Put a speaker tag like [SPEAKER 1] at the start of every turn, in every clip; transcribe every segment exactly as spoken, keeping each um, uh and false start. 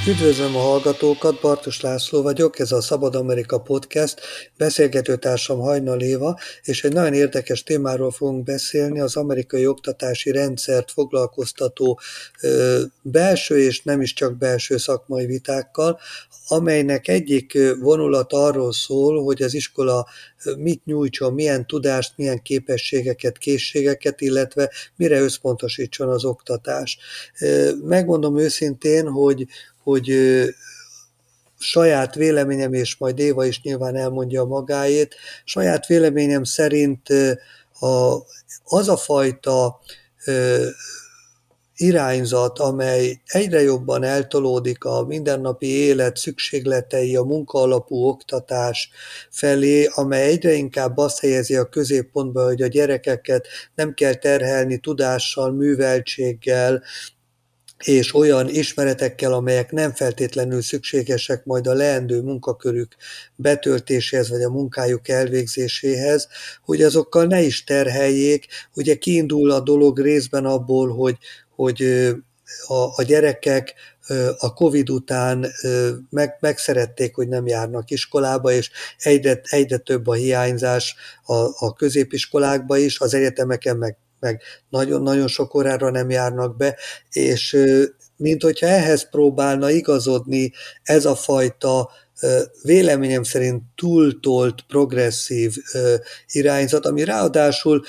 [SPEAKER 1] Üdvözlöm a hallgatókat, Bartos László vagyok, ez a Szabad Amerika Podcast, beszélgetőtársam Hajnal Éva, és egy nagyon érdekes témáról fogunk beszélni, az amerikai oktatási rendszert foglalkoztató ö, belső és nem is csak belső szakmai vitákkal, amelynek egyik vonulat arról szól, hogy az iskola mit nyújtson, milyen tudást, milyen képességeket, készségeket, illetve mire összpontosítson az oktatás. Megmondom őszintén, hogy hogy saját véleményem, és majd Éva is nyilván elmondja magáét, saját véleményem szerint a, az a fajta irányzat, amely egyre jobban eltolódik a mindennapi élet szükségletei, a munkaalapú oktatás felé, amely egyre inkább azt helyezi a középpontba, hogy a gyerekeket nem kell terhelni tudással, műveltséggel, és olyan ismeretekkel, amelyek nem feltétlenül szükségesek majd a leendő munkakörük betöltéséhez, vagy a munkájuk elvégzéséhez, hogy azokkal ne is terheljék. Ugye kiindul a dolog részben abból, hogy, hogy a, a gyerekek a Covid után meg, megszerették, hogy nem járnak iskolába, és egyre, egyre több a hiányzás a, a középiskolákba is, az egyetemeken meg meg nagyon-nagyon sok órára nem járnak be, és mint hogyha ehhez próbálna igazodni ez a fajta véleményem szerint túltolt progresszív irányzat, ami ráadásul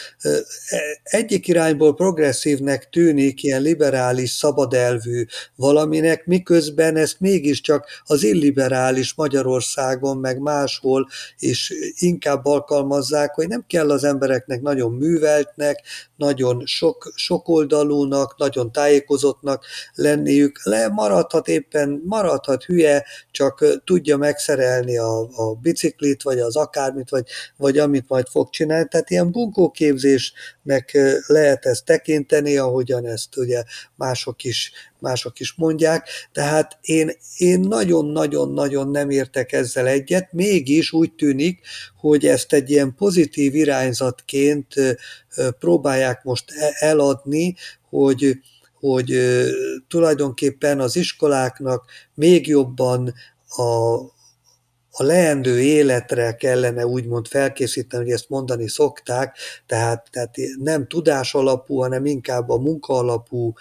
[SPEAKER 1] egyik irányból progresszívnek tűnik, ilyen liberális, szabadelvű valaminek, miközben ezt mégiscsak az illiberális Magyarországon, meg máshol is inkább alkalmazzák, hogy nem kell az embereknek nagyon műveltnek, nagyon sok, sokoldalúnak, nagyon tájékozottnak lenniük, le maradhat éppen, maradhat hülye, csak tudja megszerelni a, a biciklit, vagy az akármit, vagy, vagy amit majd fog csinálni. Tehát ilyen bunkóképzésnek lehet ezt tekinteni, ahogyan ezt ugye mások is, mások is mondják. Tehát én, én nagyon-nagyon-nagyon nem értek ezzel egyet, mégis úgy tűnik, hogy ezt egy ilyen pozitív irányzatként próbálják most eladni, hogy hogy tulajdonképpen az iskoláknak még jobban a, a leendő életre kellene úgymond felkészíteni, hogy ezt mondani szokták, tehát, tehát nem tudás alapú, hanem inkább a munka alapú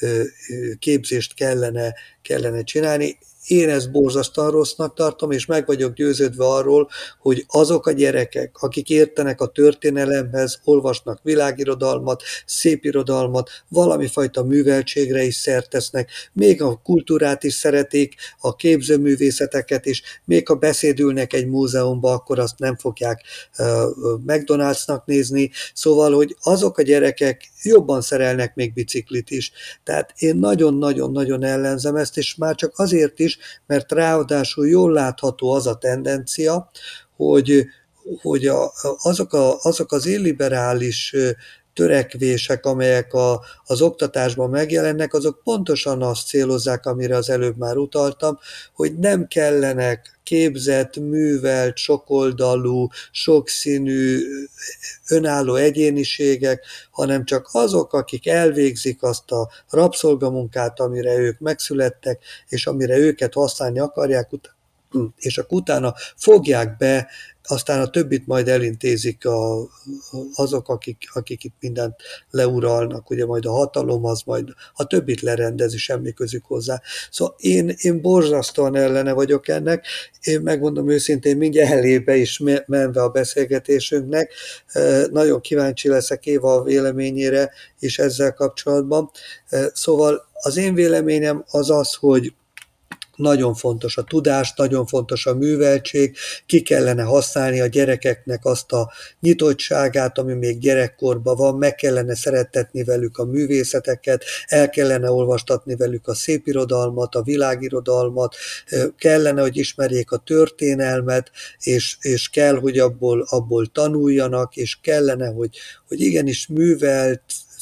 [SPEAKER 1] képzést kellene, kellene csinálni. Én ezt borzasztóan rossznak tartom, és meg vagyok győződve arról, hogy azok a gyerekek, akik értenek a történelemhez, olvasnak világirodalmat, szépirodalmat, valami fajta műveltségre is szert tesznek, még a kultúrát is szeretik, a képzőművészeteket is, még ha beszédülnek egy múzeumba, akkor azt nem fogják uh, McDonald'snak nézni, szóval, hogy azok a gyerekek jobban szerelnek még biciklit is. Tehát én nagyon-nagyon-nagyon ellenzem ezt, és már csak azért is, mert ráadásul jól látható az a tendencia, hogy, hogy a, azok, a, azok az illiberális törekvések, amelyek a, az oktatásban megjelennek, azok pontosan azt célozzák, amire az előbb már utaltam, hogy nem kellenek képzett, művelt, sokoldalú, sokszínű, önálló egyéniségek, hanem csak azok, akik elvégzik azt a rabszolgamunkát, amire ők megszülettek, és amire őket használni akarják, és akkor utána fogják be, aztán a többit majd elintézik a, azok, akik, akik itt mindent leuralnak, ugye majd a hatalom az majd a többit lerendezi, semmi közük hozzá. Szóval én, én borzasztóan ellene vagyok ennek, én megmondom őszintén, mindjárt elébe is menve a beszélgetésünknek, nagyon kíváncsi leszek Éva a véleményére is ezzel kapcsolatban. Szóval az én véleményem az az, hogy nagyon fontos a tudás, nagyon fontos a műveltség, ki kellene használni a gyerekeknek azt a nyitottságát, ami még gyerekkorban van, meg kellene szerettetni velük a művészeteket, el kellene olvastatni velük a szépirodalmat, a világirodalmat, kellene, hogy ismerjék a történelmet, és, és kell, hogy abból, abból tanuljanak, és kellene, hogy, hogy igenis művelt,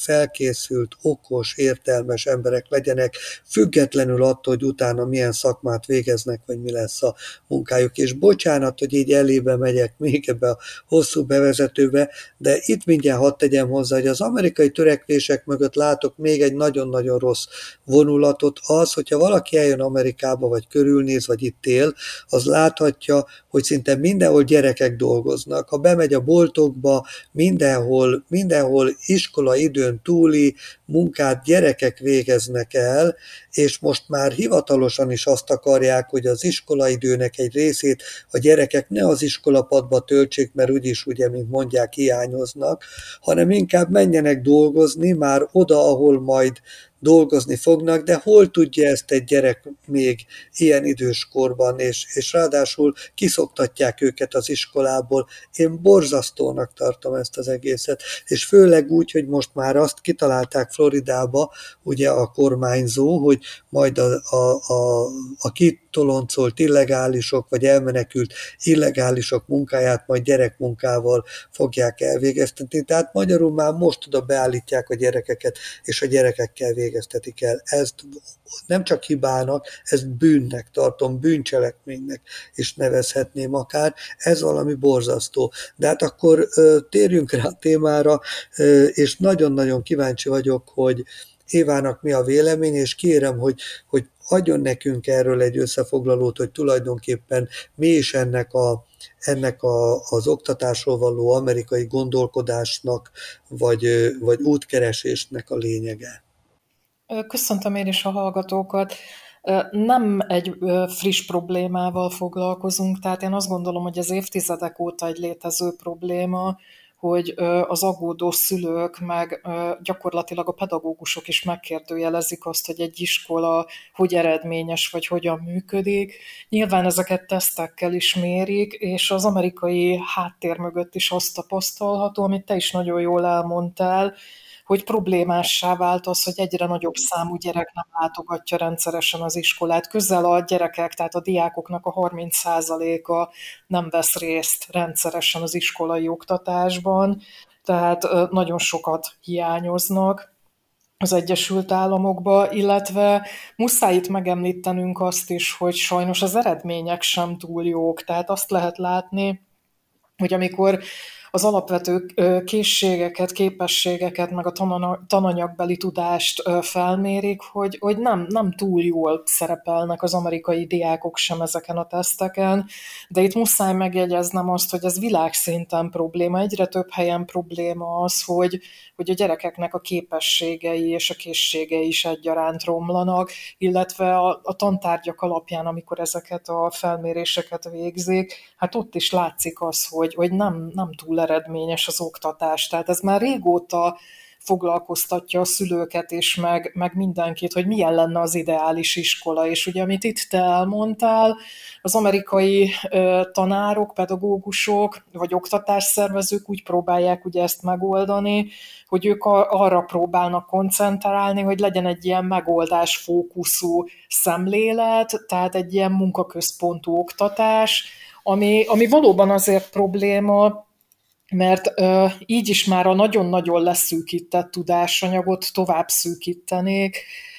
[SPEAKER 1] felkészült, okos, értelmes emberek legyenek, függetlenül attól, hogy utána milyen szakmát végeznek, vagy mi lesz a munkájuk. És bocsánat, hogy így elébe megyek még ebbe a hosszú bevezetőbe, de itt mindjárt hadd tegyem hozzá, hogy az amerikai törekvések mögött látok még egy nagyon-nagyon rossz vonulatot, az, hogyha valaki eljön Amerikába, vagy körülnéz, vagy itt él, az láthatja, hogy szinte mindenhol gyerekek dolgoznak. Ha bemegy a boltokba, mindenhol, mindenhol iskola időn túli munkát gyerekek végeznek el, és most már hivatalosan is azt akarják, hogy az iskolaidőnek egy részét a gyerekek ne az iskolapadba töltsék, mert úgyis, ugye, mint mondják, hiányoznak, hanem inkább menjenek dolgozni már oda, ahol majd dolgozni fognak, de hol tudja ezt egy gyerek még ilyen időskorban, és, és ráadásul kiszoktatják őket az iskolából. Én borzasztónak tartom ezt az egészet, és főleg úgy, hogy most már azt kitalálták Floridába, ugye a kormányzó, hogy majd a, a, a, a kitoloncolt illegálisok, vagy elmenekült illegálisok munkáját majd gyerekmunkával fogják elvégeztetni. Tehát magyarul már most oda beállítják a gyerekeket, és a gyerekekkel végeztetik el. Ezt nem csak hibának, ezt bűnnek tartom, bűncselekménynek is nevezhetném akár. Ez valami borzasztó. De hát akkor ö, térjünk rá a témára, ö, és nagyon-nagyon kíváncsi vagyok, hogy Évának mi a vélemény, és kérem, hogy, hogy adjon nekünk erről egy összefoglalót, hogy tulajdonképpen mi is ennek a ennek a, az oktatásról való amerikai gondolkodásnak, vagy, vagy útkeresésnek a lényege.
[SPEAKER 2] Köszöntöm én is a hallgatókat. Nem egy friss problémával foglalkozunk, tehát én azt gondolom, hogy ez évtizedek óta egy létező probléma, hogy az aggódó szülők, meg gyakorlatilag a pedagógusok is megkérdőjelezik azt, hogy egy iskola hogy eredményes, vagy hogyan működik. Nyilván ezeket tesztekkel is mérik, és az amerikai háttér mögött is azt tapasztalható, amit te is nagyon jól elmondtál, hogy problémássá vált az, hogy egyre nagyobb számú gyerek nem látogatja rendszeresen az iskolát. Közel a gyerekek, tehát a diákoknak a harminc százaléka nem vesz részt rendszeresen az iskolai oktatásban, tehát nagyon sokat hiányoznak az Egyesült Államokba, illetve muszáj itt megemlítenünk azt is, hogy sajnos az eredmények sem túl jók, tehát azt lehet látni, hogy amikor az alapvető készségeket, képességeket, meg a tananyagbeli tudást felmérik, hogy, hogy nem, nem túl jól szerepelnek az amerikai diákok sem ezeken a teszteken, de itt muszáj megjegyeznem azt, hogy ez világszinten probléma, egyre több helyen probléma az, hogy, hogy a gyerekeknek a képességei és a készségei is egyaránt romlanak, illetve a, a tantárgyak alapján, amikor ezeket a felméréseket végzik, hát ott is látszik az, hogy, hogy nem, nem túl eredményes az oktatás. Tehát ez már régóta foglalkoztatja a szülőket és meg, meg mindenkit, hogy milyen lenne az ideális iskola. És ugye, amit itt te elmondtál, az amerikai ö, tanárok, pedagógusok vagy oktatásszervezők úgy próbálják ugye ezt megoldani, hogy ők a, arra próbálnak koncentrálni, hogy legyen egy ilyen megoldás fókuszú szemlélet, tehát egy ilyen munkaközpontú oktatás, ami, ami valóban azért probléma, mert ö, így is már a nagyon-nagyon leszűkített tudásanyagot tovább szűkítenék,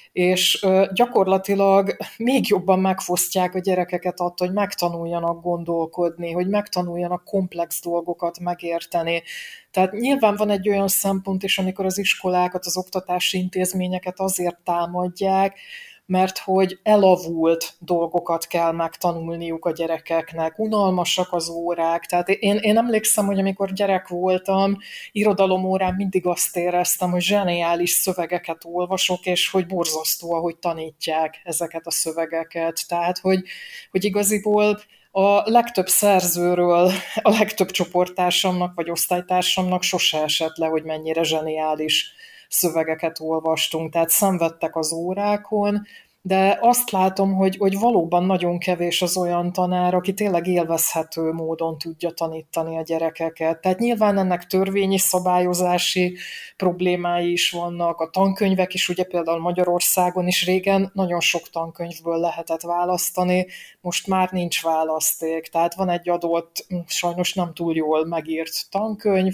[SPEAKER 2] és ö, gyakorlatilag még jobban megfosztják a gyerekeket attól, hogy megtanuljanak gondolkodni, hogy megtanuljanak komplex dolgokat megérteni. Tehát nyilván van egy olyan szempont is, amikor az iskolákat, az oktatási intézményeket azért támadják, mert hogy elavult dolgokat kell megtanulniuk a gyerekeknek, unalmasak az órák. Tehát én, én emlékszem, hogy amikor gyerek voltam, irodalomórán mindig azt éreztem, hogy zseniális szövegeket olvasok, és hogy borzasztó, ahogy tanítják ezeket a szövegeket. Tehát, hogy, hogy igaziból a legtöbb szerzőről, a legtöbb csoporttársamnak vagy osztálytársamnak sose esett le, hogy mennyire zseniális szövegeket olvastunk, tehát szenvedtek az órákon, de azt látom, hogy, hogy valóban nagyon kevés az olyan tanár, aki tényleg élvezhető módon tudja tanítani a gyerekeket. Tehát nyilván ennek törvényi szabályozási problémái is vannak, a tankönyvek is, ugye például Magyarországon is régen nagyon sok tankönyvből lehetett választani, most már nincs választék, tehát van egy adott, sajnos nem túl jól megírt tankönyv,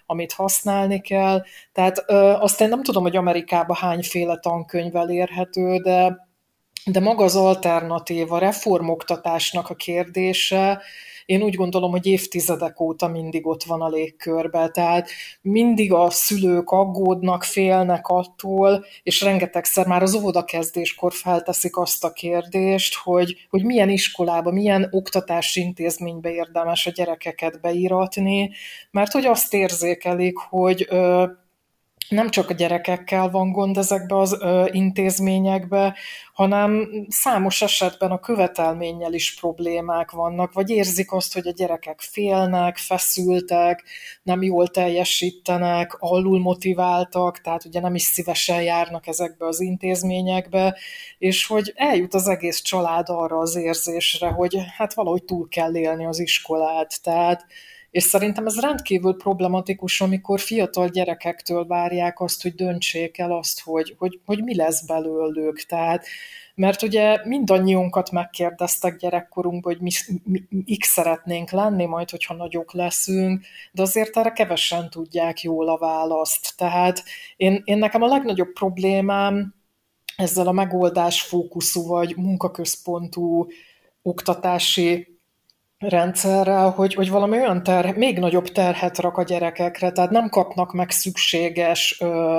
[SPEAKER 2] amit használni kell. Tehát ö, azt én nem tudom, hogy Amerikában hányféle tankönyvvel érhető, de de maga az alternatíva, reformoktatásnak a kérdése, én úgy gondolom, hogy évtizedek óta mindig ott van a légkörben. Tehát mindig a szülők aggódnak, félnek attól, és rengetegszer már az óvodakezdéskor felteszik azt a kérdést, hogy, hogy milyen iskolába, milyen oktatási intézménybe érdemes a gyerekeket beíratni, mert hogy azt érzékelik, hogy ö, nem csak a gyerekekkel van gond ezekbe az ö, intézményekbe, hanem számos esetben a követelménnyel is problémák vannak, vagy érzik azt, hogy a gyerekek félnek, feszültek, nem jól teljesítenek, alul motiváltak, tehát ugye nem is szívesen járnak ezekbe az intézményekbe, és hogy eljut az egész család arra az érzésre, hogy hát valahogy túl kell élni az iskolát, tehát és szerintem ez rendkívül problematikus, amikor fiatal gyerekektől várják azt, hogy döntsék el azt, hogy, hogy, hogy mi lesz belőlük. Tehát, mert ugye mindannyiunkat megkérdeztek gyerekkorunkban, hogy mi, mi, mi X szeretnénk lenni, majd, hogyha nagyok leszünk, de azért erre kevesen tudják jól a választ. Tehát én, én nekem a legnagyobb problémám ezzel a megoldás fókuszú vagy munkaközpontú oktatási rendszerrel, hogy, hogy valami olyan ter, még nagyobb terhet rak a gyerekekre, tehát nem kapnak meg szükséges ö,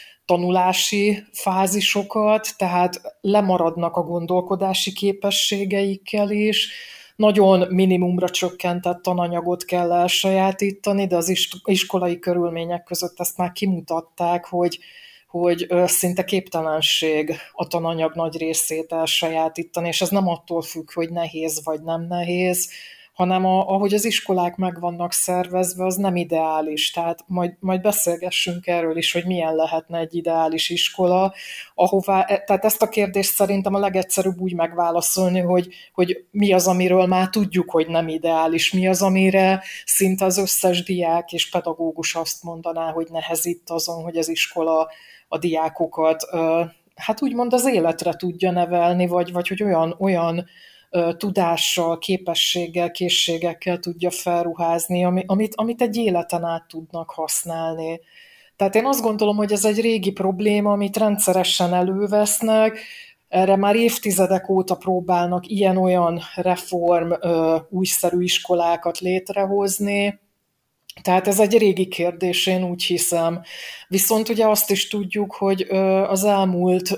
[SPEAKER 2] tanulási fázisokat, tehát lemaradnak a gondolkodási képességeikkel is, nagyon minimumra csökkentett tananyagot kell elsajátítani, de az iskolai körülmények között ezt már kimutatták, hogy hogy szinte képtelenség a tananyag nagy részét elsajátítani, és ez nem attól függ, hogy nehéz vagy nem nehéz, hanem a, ahogy az iskolák meg vannak szervezve, az nem ideális. Tehát majd, majd beszélgessünk erről is, hogy milyen lehetne egy ideális iskola, ahová, tehát ezt a kérdést szerintem a legegyszerűbb úgy megválaszolni, hogy, hogy mi az, amiről már tudjuk, hogy nem ideális, mi az, amire szinte az összes diák és pedagógus azt mondaná, hogy nehezít azon, hogy az iskola a diákokat, hát úgymond az életre tudja nevelni, vagy, vagy hogy olyan, olyan tudással, képességgel, készségekkel tudja felruházni, amit, amit egy életen át tudnak használni. Tehát én azt gondolom, hogy ez egy régi probléma, amit rendszeresen elővesznek, erre már évtizedek óta próbálnak ilyen-olyan reform, újszerű iskolákat létrehozni. Tehát ez egy régi kérdés, én úgy hiszem. Viszont ugye azt is tudjuk, hogy az elmúlt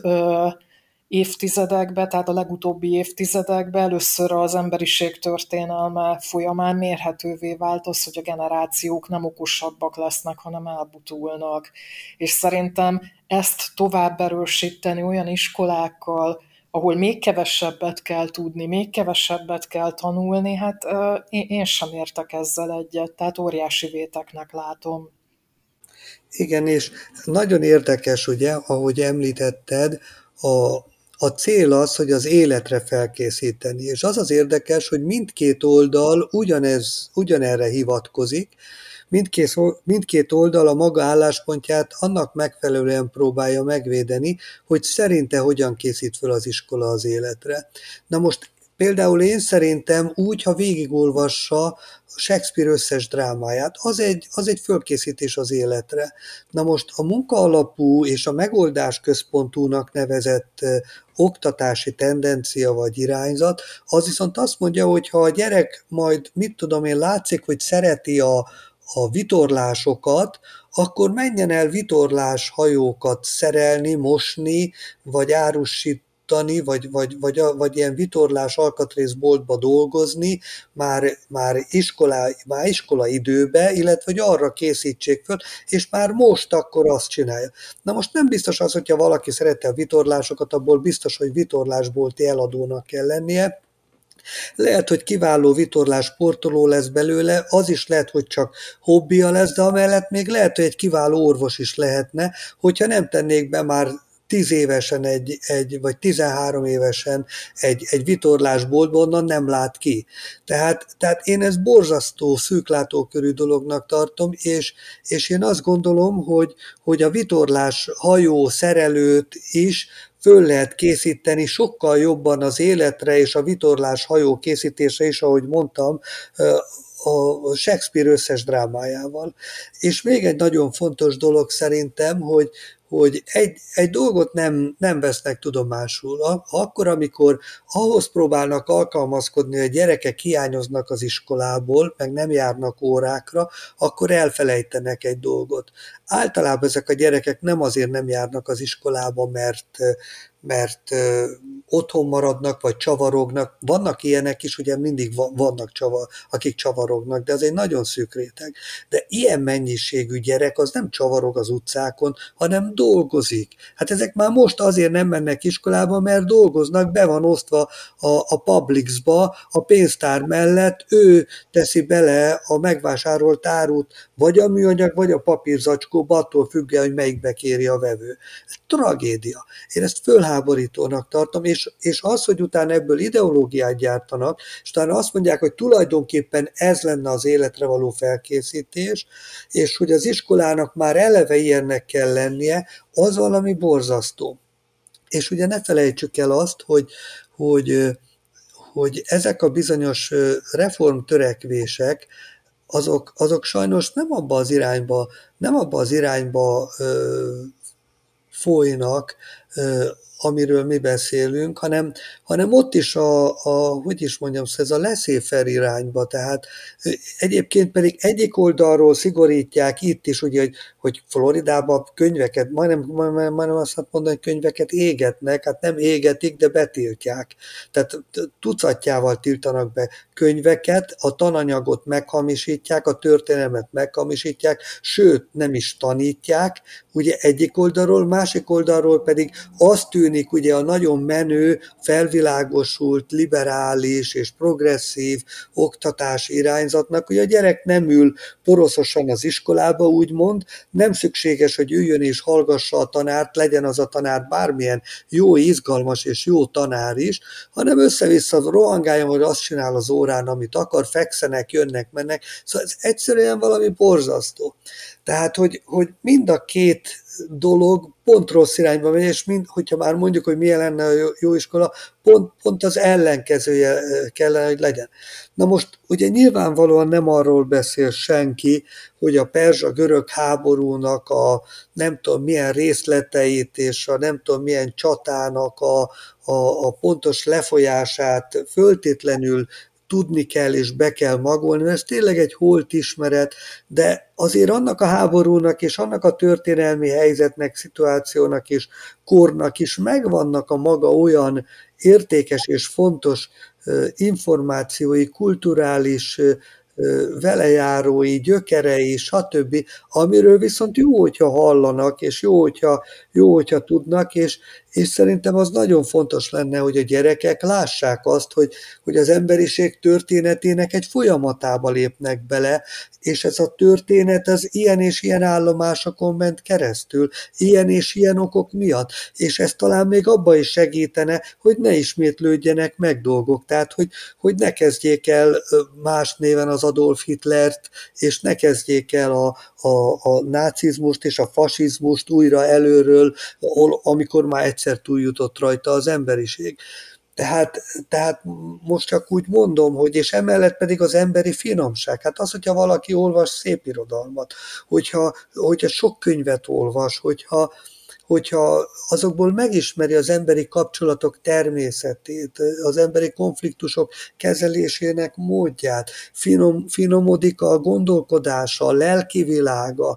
[SPEAKER 2] évtizedekben, tehát a legutóbbi évtizedekben először az emberiség történelme folyamán mérhetővé vált az, hogy a generációk nem okosabbak lesznek, hanem elbutulnak. És szerintem ezt tovább erősíteni olyan iskolákkal, ahol még kevesebbet kell tudni, még kevesebbet kell tanulni, hát uh, én, én sem értek ezzel egyet, tehát óriási véteknek látom.
[SPEAKER 1] Igen, és nagyon érdekes, ugye, ahogy említetted, a, a cél az, hogy az életre felkészíteni, és az az érdekes, hogy mindkét oldal ugyanez, ugyanerre hivatkozik, Mindkét, mindkét oldal a maga álláspontját annak megfelelően próbálja megvédeni, hogy szerinte hogyan készít fel az iskola az életre. Na most például én szerintem úgy, ha végigolvassa Shakespeare összes drámáját, az egy, az egy fölkészítés az életre. Na most a munkaalapú és a megoldás központúnak nevezett oktatási tendencia vagy irányzat, az viszont azt mondja, hogy ha a gyerek majd, mit tudom én, látszik, hogy szereti a a vitorlásokat, akkor menjen el vitorlás hajókat szerelni, mosni, vagy árusítani, vagy, vagy, vagy, vagy ilyen vitorlás alkatrészboltba dolgozni már, már, iskola, már iskola időbe, illetve hogy arra készítsék föl, és már most akkor azt csinálja. Na most nem biztos az, hogyha valaki szereti a vitorlásokat, abból biztos, hogy vitorlásbolti eladónak kell lennie. Lehet, hogy kiváló vitorlás sportoló lesz belőle, az is lehet, hogy csak hobbija lesz, de amellett még lehet, hogy egy kiváló orvos is lehetne, hogyha nem tennék be már tíz évesen egy, egy, vagy tizenhárom évesen egy, egy vitorlásboltba, onnan nem lát ki. Tehát, tehát én ezt borzasztó szűklátókörű dolognak tartom, és, és én azt gondolom, hogy, hogy a vitorlás hajó szerelőt is föl lehet készíteni sokkal jobban az életre, és a vitorlás hajó készítése is, ahogy mondtam, a Shakespeare összes drámájával. És még egy nagyon fontos dolog szerintem, hogy, hogy egy, egy dolgot nem, nem vesznek tudomásul. Akkor, amikor ahhoz próbálnak alkalmazkodni, hogy a gyerekek hiányoznak az iskolából, meg nem járnak órákra, akkor elfelejtenek egy dolgot. Általában ezek a gyerekek nem azért nem járnak az iskolába, mert mert ö, otthon maradnak, vagy csavarognak. Vannak ilyenek is, ugye mindig vannak, csavar, akik csavarognak, de az egy nagyon szűk réteg. De ilyen mennyiségű gyerek az nem csavarog az utcákon, hanem dolgozik. Hát ezek már most azért nem mennek iskolába, mert dolgoznak, be van osztva a, a Publix-ba, a pénztár mellett ő teszi bele a megvásárolt árut, vagy a műanyag, vagy a papírzacskóba, attól függően, hogy melyikbe kéri a vevő. Ez tragédia. Én ezt fölháborítónak tartom, és, és az, hogy utána ebből ideológiát gyártanak, és utána azt mondják, hogy tulajdonképpen ez lenne az életre való felkészítés, és hogy az iskolának már eleve ilyennek kell lennie, az valami borzasztó. És ugye ne felejtsük el azt, hogy, hogy, hogy ezek a bizonyos reformtörekvések, azok, azok sajnos nem abba az irányba, nem abba az irányba ö, folynak, ö, amiről mi beszélünk, hanem, hanem ott is a, a, hogy is mondjam, ez a laissez-faire irányba, tehát egyébként pedig egyik oldalról szigorítják itt is, ugye, hogy, hogy Floridában könyveket, majdnem, majdnem, majdnem azt mondani, hogy könyveket égetnek, hát nem égetik, de betiltják. Tehát tucatjával tiltanak be könyveket, a tananyagot meghamisítják, a történelmet meghamisítják, sőt, nem is tanítják, ugye egyik oldalról, másik oldalról pedig azt tűnik ugye a nagyon menő, felvilágosult, liberális és progresszív oktatási irányzatnak, hogy a gyerek nem ül poroszosan az iskolába, úgymond, nem szükséges, hogy üljön és hallgassa a tanárt, legyen az a tanár bármilyen jó, izgalmas és jó tanár is, hanem össze-vissza rohangáljon, hogy azt csinál az órán, amit akar, fekszenek, jönnek, mennek. Szóval ez egyszerűen valami borzasztó. Tehát, hogy, hogy mind a két dolog pont rossz irányba megy, és mind, hogyha már mondjuk, hogy milyen lenne a jó, jó iskola, pont, pont az ellenkezője kellene, hogy legyen. Na most ugye nyilvánvalóan nem arról beszél senki, hogy a perzsa-görög háborúnak a nem tudom milyen részleteit és a nem tudom milyen csatának a, a, a pontos lefolyását föltétlenül tudni kell és be kell magolni, mert ez tényleg egy holt ismeret, de azért annak a háborúnak és annak a történelmi helyzetnek, szituációnak és kornak is megvannak a maga olyan értékes és fontos információi, kulturális velejárói, gyökerei, stb., amiről viszont jó, hogyha hallanak, és jó, hogyha, jó, hogyha tudnak, és, és szerintem az nagyon fontos lenne, hogy a gyerekek lássák azt, hogy, hogy az emberiség történetének egy folyamatába lépnek bele, és ez a történet az ilyen és ilyen állomásokon ment keresztül, ilyen és ilyen okok miatt, és ez talán még abba is segítene, hogy ne ismétlődjenek meg dolgok, tehát hogy, hogy ne kezdjék el más néven az Adolf Hitlert, és ne kezdjék el a, a, a nácizmust és a fasizmust újra előről, amikor már egyszer túljutott rajta az emberiség. Tehát, tehát most csak úgy mondom, hogy és emellett pedig az emberi finomság. Hát az, hogyha valaki olvas szép irodalmat, hogyha, hogyha sok könyvet olvas, hogyha, hogyha azokból megismeri az emberi kapcsolatok természetét, az emberi konfliktusok kezelésének módját, finom, finomodik a gondolkodása, a lelki világa,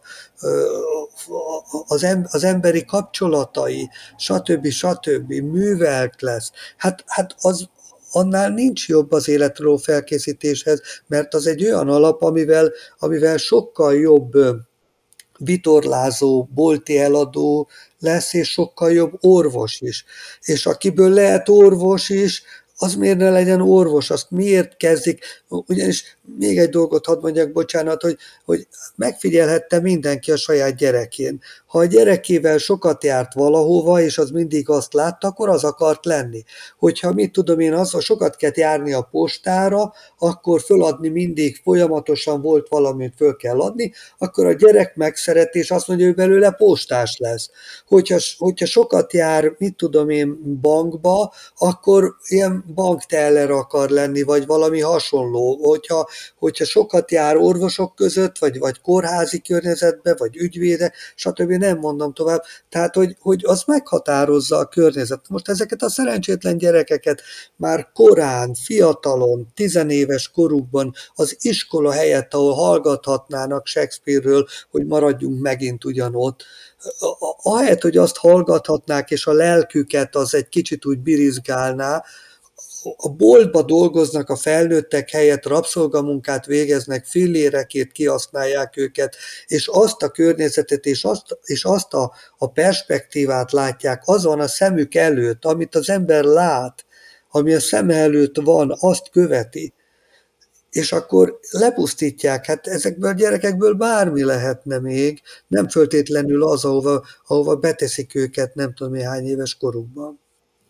[SPEAKER 1] az emberi kapcsolatai, stb. stb. Művelt lesz. Hát, hát az, annál nincs jobb az életről felkészítéshez, mert az egy olyan alap, amivel, amivel sokkal jobb vitorlázó, bolti eladó lesz, és sokkal jobb orvos is. És akiből lehet orvos is, az miért ne legyen orvos, azt miért kezdik, ugyanis még egy dolgot hadd mondjak, bocsánat, hogy, hogy megfigyelhette mindenki a saját gyerekén. Ha a gyerekével sokat járt valahova, és az mindig azt látta, akkor az akart lenni. Hogyha mit tudom én, az, ha sokat kell járni a postára, akkor föladni mindig folyamatosan volt valamit föl kell adni, akkor a gyerek megszereti, és azt mondja, hogy belőle postás lesz. Hogyha, hogyha sokat jár, mit tudom én, bankba, akkor ilyen bankteller akar lenni, vagy valami hasonló. Hogyha, hogyha sokat jár orvosok között, vagy, vagy kórházi környezetbe, vagy ügyvéde, stb. Nem mondom tovább. Tehát, hogy, hogy az meghatározza a környezet. Most ezeket a szerencsétlen gyerekeket már korán, fiatalon, tizenéves korukban az iskola helyett, ahol hallgathatnának Shakespeare-ről, hogy maradjunk megint ugyanott, ahelyett, hogy azt hallgathatnák, és a lelküket az egy kicsit úgy birizgálná, a boltba dolgoznak a felnőttek helyett, rabszolgamunkát végeznek, fillérekét kihasználják őket, és azt a környezetet, és azt, és azt a, a perspektívát látják, az van a szemük előtt, amit az ember lát, ami a szem előtt van, azt követi. És akkor lepusztítják, hát ezekből a gyerekekből bármi lehetne még, nem föltétlenül az, ahova, ahova beteszik őket nem tudom hány éves korukban.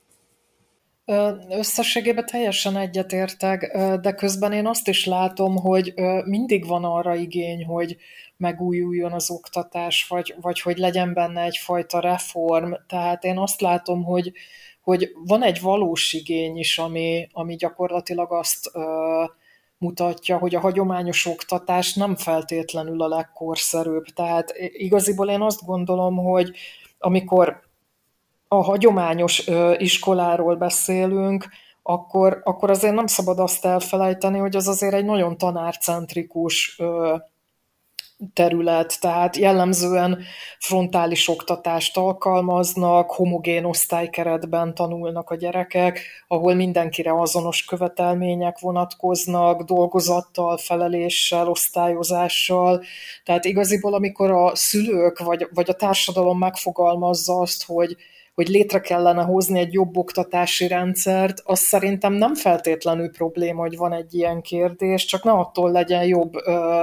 [SPEAKER 2] Összességében teljesen egyetértek, de közben én azt is látom, hogy mindig van arra igény, hogy megújuljon az oktatás, vagy, vagy hogy legyen benne egyfajta reform. Tehát én azt látom, hogy, hogy van egy valós igény is, ami, ami gyakorlatilag azt mutatja, hogy a hagyományos oktatás nem feltétlenül a legkorszerűbb. Tehát igaziból én azt gondolom, hogy amikor a hagyományos iskoláról beszélünk, akkor, akkor azért nem szabad azt elfelejteni, hogy az azért egy nagyon tanárcentrikus terület, tehát jellemzően frontális oktatást alkalmaznak, homogén osztálykeretben tanulnak a gyerekek, ahol mindenkire azonos követelmények vonatkoznak, dolgozattal, feleléssel, osztályozással. Tehát igaziból, amikor a szülők vagy, vagy a társadalom megfogalmazza azt, hogy hogy létre kellene hozni egy jobb oktatási rendszert, az szerintem nem feltétlenül probléma, hogy van egy ilyen kérdés, csak ne attól legyen jobb ö,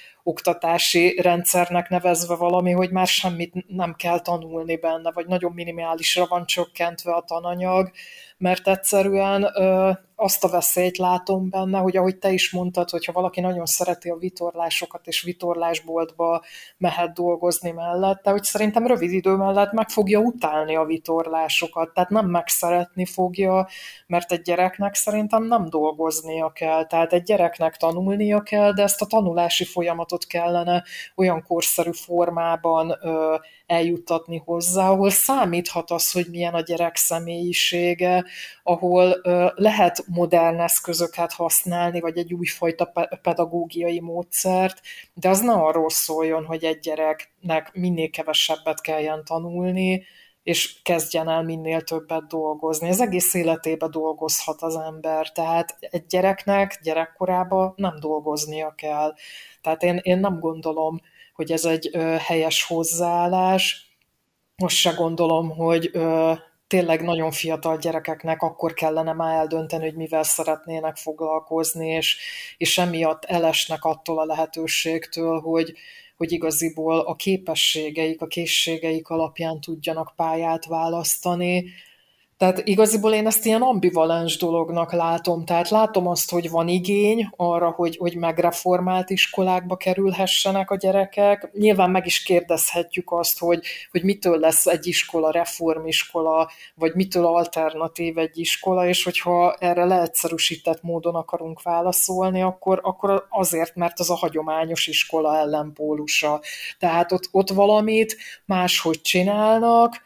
[SPEAKER 2] oktatási rendszernek nevezve valami, hogy már semmit nem kell tanulni benne, vagy nagyon minimálisra van csökkentve a tananyag, mert egyszerűen ö, azt a veszélyt látom benne, hogy ahogy te is mondtad, hogyha valaki nagyon szereti a vitorlásokat, és vitorlásboltba mehet dolgozni mellette, hogy szerintem rövid idő mellett meg fogja utálni a vitorlásokat, tehát nem megszeretni fogja, mert egy gyereknek szerintem nem dolgoznia kell, tehát egy gyereknek tanulnia kell, de ezt a tanulási folyamatot kellene olyan korszerű formában ö, eljuttatni hozzá, ahol számíthat az, hogy milyen a gyerek személyisége, ahol ö, lehet modern eszközöket használni, vagy egy újfajta pedagógiai módszert, de az ne arról szóljon, hogy egy gyereknek minél kevesebbet kelljen tanulni, és kezdjen el minél többet dolgozni. Ez egész életében dolgozhat az ember, tehát egy gyereknek gyerekkorában nem dolgoznia kell. Tehát én, én nem gondolom, hogy ez egy ö, helyes hozzáállás. Most se gondolom, hogy ö, tényleg nagyon fiatal gyerekeknek akkor kellene már eldönteni, hogy mivel szeretnének foglalkozni, és, és emiatt elesnek attól a lehetőségtől, hogy, hogy igaziból a képességeik, a készségeik alapján tudjanak pályát választani. Tehát igaziból én ezt ilyen ambivalens dolognak látom. Tehát látom azt, hogy van igény arra, hogy, hogy megreformált iskolákba kerülhessenek a gyerekek. Nyilván meg is kérdezhetjük azt, hogy, hogy mitől lesz egy iskola reformiskola, vagy mitől alternatív egy iskola, és hogyha erre leegyszerűsített módon akarunk válaszolni, akkor, akkor azért, mert az a hagyományos iskola ellenpólusa. Tehát ott, ott valamit máshogy csinálnak,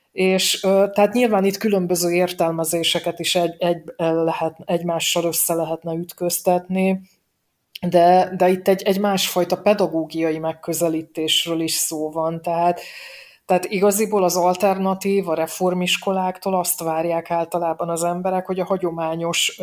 [SPEAKER 2] és tehát nyilván itt különböző értelmezéseket is egy, egy, lehet, egymással össze lehetne ütköztetni, de, de itt egy, egy másfajta pedagógiai megközelítésről is szó van, tehát, tehát igaziból az alternatív, a reformiskoláktól azt várják általában az emberek, hogy a hagyományos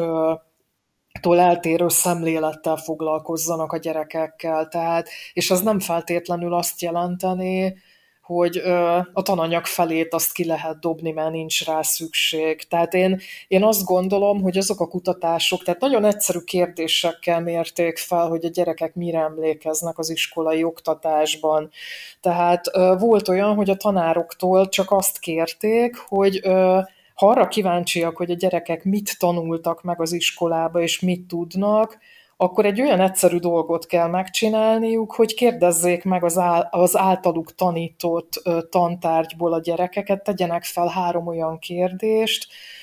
[SPEAKER 2] tól eltérő szemlélettel foglalkozzanak a gyerekekkel, tehát, és ez nem feltétlenül azt jelenteni, hogy a tananyag felét azt ki lehet dobni, mert nincs rá szükség. Tehát én, én azt gondolom, hogy azok a kutatások, tehát nagyon egyszerű kérdésekkel mérték fel, hogy a gyerekek mire emlékeznek az iskolai oktatásban. Tehát volt olyan, hogy a tanároktól csak azt kérték, hogy ha arra kíváncsiak, hogy a gyerekek mit tanultak meg az iskolába, és mit tudnak, akkor egy olyan egyszerű dolgot kell megcsinálniuk, hogy kérdezzék meg az, ál, az általuk tanított ö, tantárgyból a gyerekeket, tegyenek fel három olyan kérdést,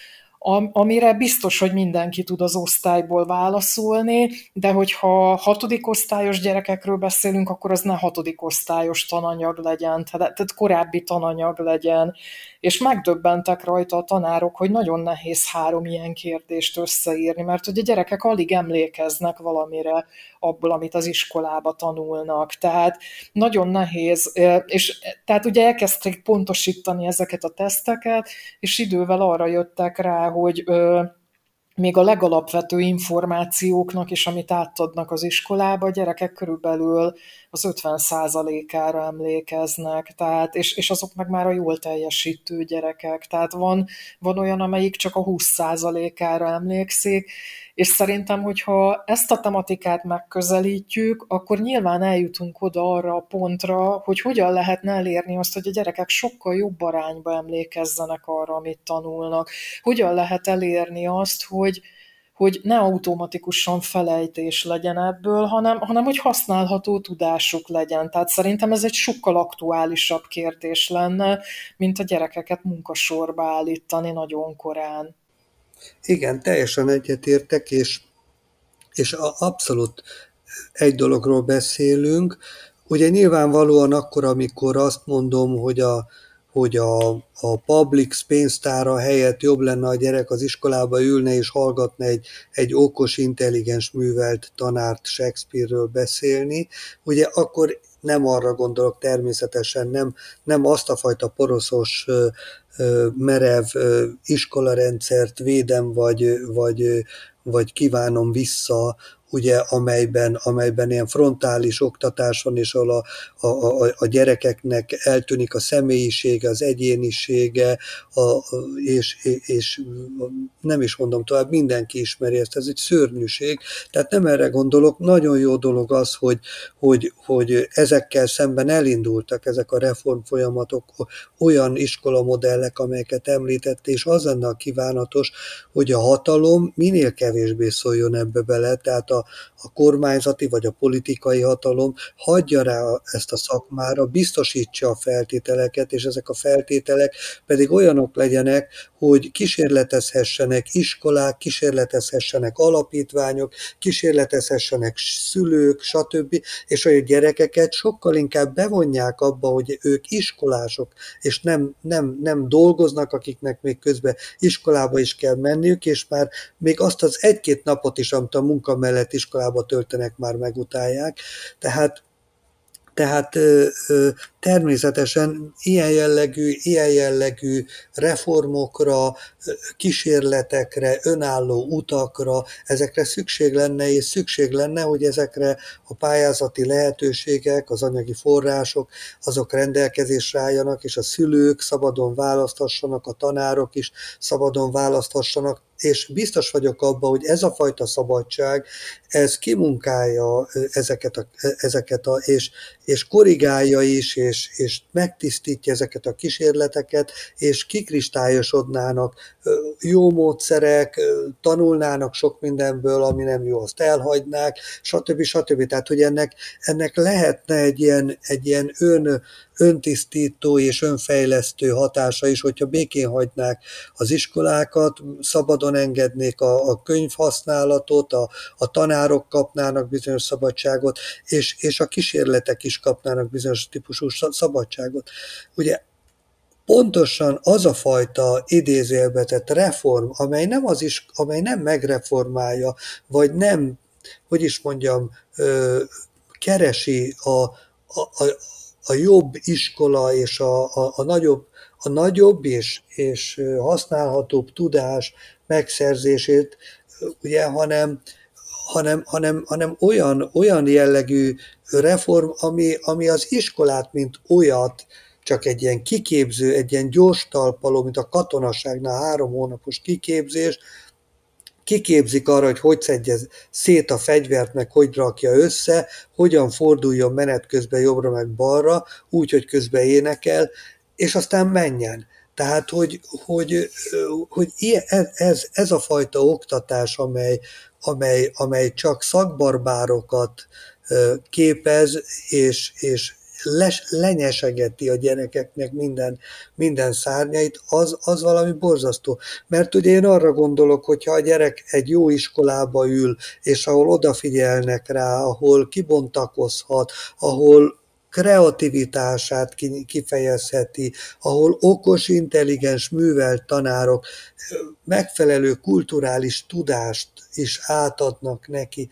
[SPEAKER 2] amire biztos, hogy mindenki tud az osztályból válaszolni, de hogyha hatodik osztályos gyerekekről beszélünk, akkor az ne hatodik osztályos tananyag legyen, tehát korábbi tananyag legyen. És megdöbbentek rajta a tanárok, hogy nagyon nehéz három ilyen kérdést összeírni, mert ugye a gyerekek alig emlékeznek valamire abból, amit az iskolába tanulnak. Tehát nagyon nehéz, és tehát ugye elkezdték pontosítani ezeket a teszteket, és idővel arra jöttek rá, hogy ö, még a legalapvető információknak is, amit átadnak az iskolába, a gyerekek körülbelül az ötven százalékára emlékeznek, tehát, és, és azok meg már a jól teljesítő gyerekek. Tehát van, van olyan, amelyik csak a húsz százalékára emlékszik, és szerintem, hogyha ezt a tematikát megközelítjük, akkor nyilván eljutunk oda arra a pontra, hogy hogyan lehetne elérni azt, hogy a gyerekek sokkal jobb arányba emlékezzenek arra, amit tanulnak. Hogyan lehet elérni azt, hogy hogy ne automatikusan felejtés legyen ebből, hanem, hanem hogy használható tudásuk legyen. Tehát szerintem ez egy sokkal aktuálisabb kérdés lenne, mint a gyerekeket munkasorba állítani nagyon korán.
[SPEAKER 1] Igen, teljesen egyetértek, és, és abszolút egy dologról beszélünk. Ugye nyilvánvalóan akkor, amikor azt mondom, hogy a, hogy a, a Publix pénztára helyett jobb lenne, a gyerek az iskolába ülne és hallgatna egy, egy okos, intelligens, művelt tanárt Shakespeare-ről beszélni, ugye akkor nem arra gondolok természetesen, nem, nem azt a fajta poroszos, merev iskolarendszert védem, vagy, vagy, vagy kívánom vissza, ugye, amelyben, amelyben ilyen frontális oktatás van, és ahol a, a, a, a gyerekeknek eltűnik a személyisége, az egyénisége, a, a, és, és nem is mondom tovább, mindenki ismeri ezt, ez egy szörnyűség. Tehát nem erre gondolok, nagyon jó dolog az, hogy, hogy, hogy ezekkel szemben elindultak ezek a reformfolyamatok, olyan iskolamodellek, amelyeket említett, és az lenne a kívánatos, hogy a hatalom minél kevésbé szóljon ebbe bele, tehát a a kormányzati vagy a politikai hatalom hagyja rá ezt a szakmára, biztosítsa a feltételeket, és ezek a feltételek pedig olyanok legyenek, hogy kísérletezhessenek iskolák, kísérletezhessenek alapítványok, kísérletezhessenek szülők, stb. És hogy a gyerekeket sokkal inkább bevonják abba, hogy ők iskolások, és nem, nem, nem dolgoznak, akiknek még közben iskolába is kell menniük, és már még azt az egy-két napot is, amit a munka mellett iskolába töltenek, már megutálják. Tehát Tehát természetesen ilyen jellegű, ilyen jellegű reformokra, kísérletekre, önálló utakra, ezekre szükség lenne, és szükség lenne, hogy ezekre a pályázati lehetőségek, az anyagi források, azok rendelkezésre álljanak, és a szülők szabadon választhassanak, a tanárok is szabadon választhassanak, és biztos vagyok abban, hogy ez a fajta szabadság, ez kimunkálja ezeket a, ezeket a és, és korrigálja is, és, és megtisztítja ezeket a kísérleteket, és kikristályosodnának jó módszerek, tanulnának sok mindenből, ami nem jó, azt elhagynák, stb. stb. Tehát, hogy ennek, ennek lehetne egy ilyen, egy ilyen ön, öntisztító és önfejlesztő hatása is, hogyha békén hagynák az iskolákat, szabadon engednék a, a könyvhasználatot, a, a tanárok kapnának bizonyos szabadságot, és, és a kísérletek is kapnának bizonyos típusú szabadságot. Ugye pontosan az a fajta idézőjelbetett reform, amely nem, az is, amely nem megreformálja, vagy nem, hogy is mondjam, keresi a, a, a a jobb iskola és a, a, a, nagyobb, a nagyobb és, és használhatóbb tudás megszerzését, ugye, hanem, hanem, hanem, hanem olyan, olyan jellegű reform, ami, ami az iskolát, mint olyat, csak egy ilyen kiképző, egy ilyen gyors talpaló, mint a katonaságnál három hónapos kiképzés, kiképzik arra, hogy hogy szedje szét a fegyvert, meg hogy rakja össze, hogyan forduljon menet közben jobbra meg balra, úgy, hogy közben énekel, és aztán menjen. Tehát, hogy, hogy, hogy ez, ez a fajta oktatás, amely, amely, amely csak szakbarbárokat képez, és, és les, lenyesegeti a gyerekeknek minden, minden szárnyait, az, az valami borzasztó. Mert ugye én arra gondolok, hogyha a gyerek egy jó iskolába ül, és ahol odafigyelnek rá, ahol kibontakozhat, ahol kreativitását kifejezheti, ahol okos, intelligens, művelt tanárok megfelelő kulturális tudást is átadnak neki,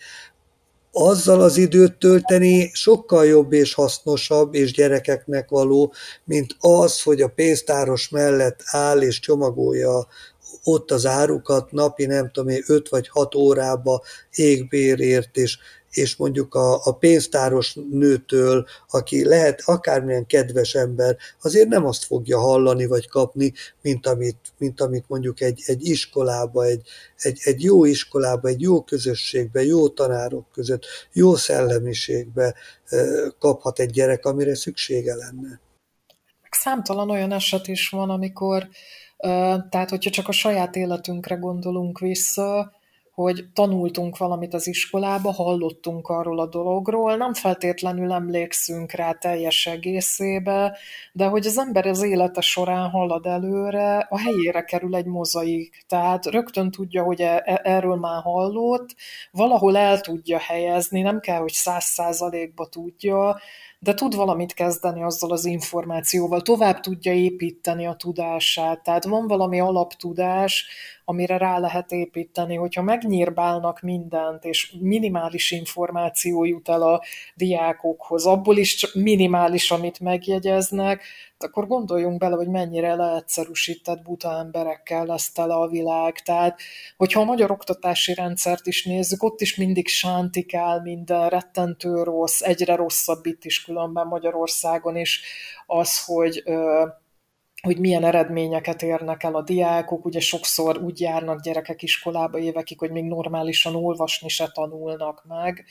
[SPEAKER 1] azzal az időt tölteni sokkal jobb és hasznosabb és gyerekeknek való, mint az, hogy a pénztáros mellett áll és csomagolja ott az árukat napi nem tudom én öt vagy hat órába égbérért, és, és mondjuk a, a pénztáros nőtől, aki lehet akármilyen kedves ember, azért nem azt fogja hallani vagy kapni, mint amit, mint amit mondjuk egy, egy iskolába, egy, egy, egy jó iskolába, egy jó közösségbe, jó tanárok között, jó szellemiségbe kaphat egy gyerek, amire szüksége lenne.
[SPEAKER 2] Számtalan olyan eset is van, amikor, tehát hogyha csak a saját életünkre gondolunk vissza, hogy tanultunk valamit az iskolába, hallottunk arról a dologról, nem feltétlenül emlékszünk rá teljes egészébe, de hogy az ember az élete során halad előre, a helyére kerül egy mozaik. Tehát rögtön tudja, hogy erről már hallott, valahol el tudja helyezni, nem kell, hogy száz százalékba tudja, de tud valamit kezdeni azzal az információval, tovább tudja építeni a tudását. Tehát van valami alaptudás, amire rá lehet építeni, hogyha megnyírbálnak mindent, és minimális információ jut el a diákokhoz, abból is csak minimális, amit megjegyeznek, akkor gondoljunk bele, hogy mennyire leegyszerűsített buta emberekkel lesz tele a világ. Tehát, hogyha a magyar oktatási rendszert is nézzük, ott is mindig sántikál minden, rettentő rossz, egyre rosszabb itt is különben Magyarországon is az, hogy hogy milyen eredményeket érnek el a diákok, ugye sokszor úgy járnak gyerekek iskolába évekig, hogy még normálisan olvasni se tanulnak meg,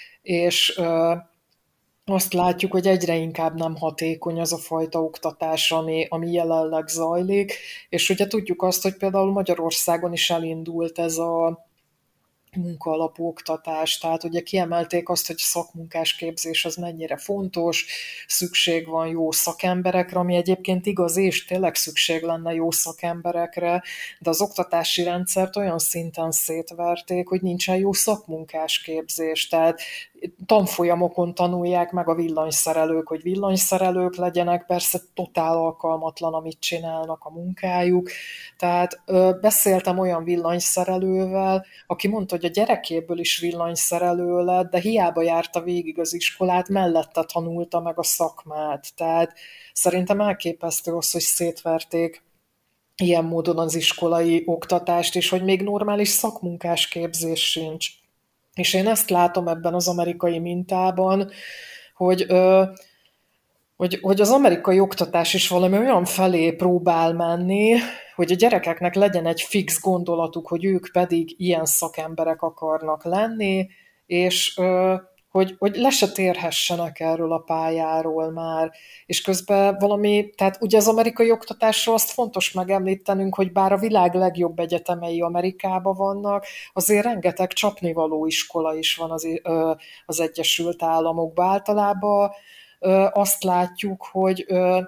[SPEAKER 2] és ö, azt látjuk, hogy egyre inkább nem hatékony az a fajta oktatás, ami, ami jelenleg zajlik, és ugye tudjuk azt, hogy például Magyarországon is elindult ez a munkaalapú oktatás, tehát ugye kiemelték azt, hogy szakmunkás képzés az mennyire fontos, szükség van jó szakemberekre, ami egyébként igaz, és tényleg szükség lenne jó szakemberekre, de az oktatási rendszert olyan szinten szétverték, hogy nincsen jó szakmunkás képzés, tehát tanfolyamokon tanulják meg a villanyszerelők, hogy villanyszerelők legyenek, persze totál alkalmatlan, amit csinálnak a munkájuk, tehát ö, beszéltem olyan villanyszerelővel, aki mondta, hogy a gyerekéből is villanyszerelő lett, de hiába járta végig az iskolát, mellette tanulta meg a szakmát. Tehát szerintem elképesztő az, hogy szétverték ilyen módon az iskolai oktatást, és hogy még normális szakmunkás képzés sincs. És én ezt látom ebben az amerikai mintában, hogy, ö, hogy, hogy az amerikai oktatás is valami olyan felé próbál menni, hogy a gyerekeknek legyen egy fix gondolatuk, hogy ők pedig ilyen szakemberek akarnak lenni, és ö, hogy, hogy le se térhessenek erről a pályáról már. És közben valami, tehát ugye az amerikai oktatásról azt fontos megemlítenünk, hogy bár a világ legjobb egyetemei Amerikában vannak, azért rengeteg csapnivaló iskola is van az, ö, az Egyesült Államokban. Általában ö, azt látjuk, hogy ö,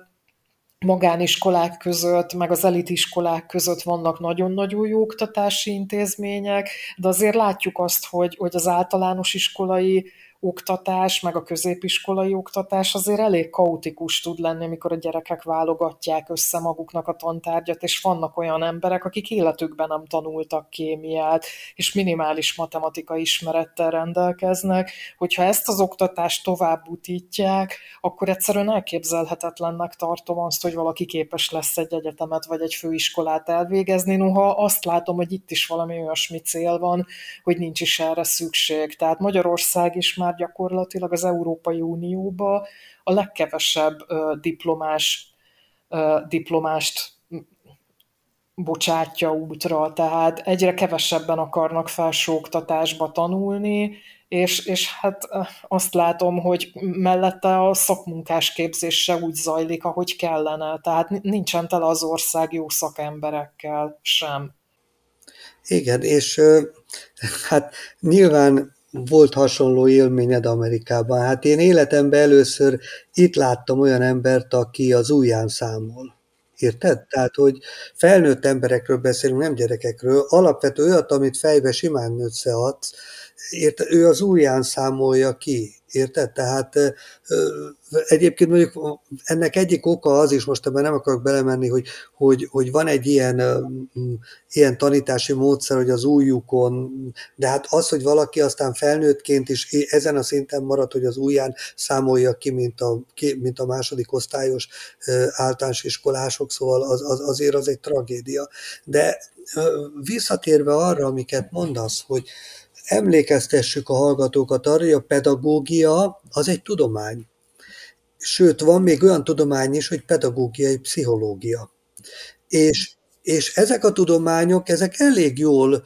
[SPEAKER 2] magániskolák között, meg az elitiskolák között vannak nagyon-nagyon jó oktatási intézmények, de azért látjuk azt, hogy, hogy az általános iskolai oktatás, meg a középiskolai oktatás azért elég kaotikus tud lenni, amikor a gyerekek válogatják össze maguknak a tantárgyat, és vannak olyan emberek, akik életükben nem tanultak kémiát, és minimális matematika ismerettel rendelkeznek, hogyha ezt az oktatást tovább butítják, akkor egyszerűen elképzelhetetlennek tartom azt, hogy valaki képes lesz egy egyetemet vagy egy főiskolát elvégezni, noha azt látom, hogy itt is valami olyasmi cél van, hogy nincs is erre szükség. Tehát Magyarország is már gyakorlatilag az Európai Unióba a legkevesebb uh, diplomás, uh, diplomást bocsátja útra, tehát egyre kevesebben akarnak felsőoktatásba tanulni, és, és hát azt látom, hogy mellette a szakmunkás képzés se úgy zajlik, ahogy kellene, tehát nincsen tele az ország jó szakemberekkel sem.
[SPEAKER 1] Igen, és hát nyilván volt hasonló élményed Amerikában. Hát én életemben először itt láttam olyan embert, aki az ujján számol. Érted? Tehát, hogy felnőtt emberekről beszélünk, nem gyerekekről, alapvető olyat, amit fejbe simán összeadsz, érted? Ő az ujján számolja ki. Érted? Tehát ö, egyébként mondjuk ennek egyik oka az is, most ebben nem akarok belemenni, hogy, hogy, hogy van egy ilyen, ö, ilyen tanítási módszer, hogy az ujjukon, de hát az, hogy valaki aztán felnőttként is ezen a szinten marad, hogy az ujján számolja ki, mint a, mint a második osztályos általános iskolások, szóval az, az, azért az egy tragédia. De visszatérve arra, amiket mondasz, hogy emlékeztessük a hallgatókat arra, hogy a pedagógia az egy tudomány. Sőt, van még olyan tudomány is, hogy pedagógiai pszichológia. És, és ezek a tudományok, ezek elég jól,